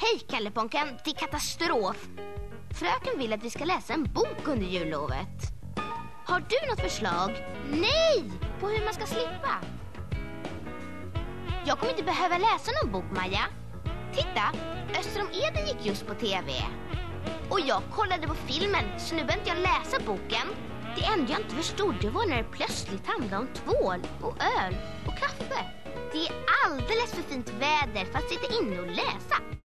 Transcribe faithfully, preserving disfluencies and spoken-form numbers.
Hej Kalleponken, det är katastrof. Fröken vill att vi ska läsa en bok under jullovet. Har du något förslag? Nej! På hur man ska slippa? Jag kommer inte behöva läsa någon bok, Maja. Titta, Öster om Eden gick just på tv. Och jag kollade på filmen, så nu behöver inte jag läsa boken. Det enda jag inte förstod, det var när det plötsligt handlade om tvål och öl och kaffe. Det är alldeles för fint väder för att sitta inne och läsa.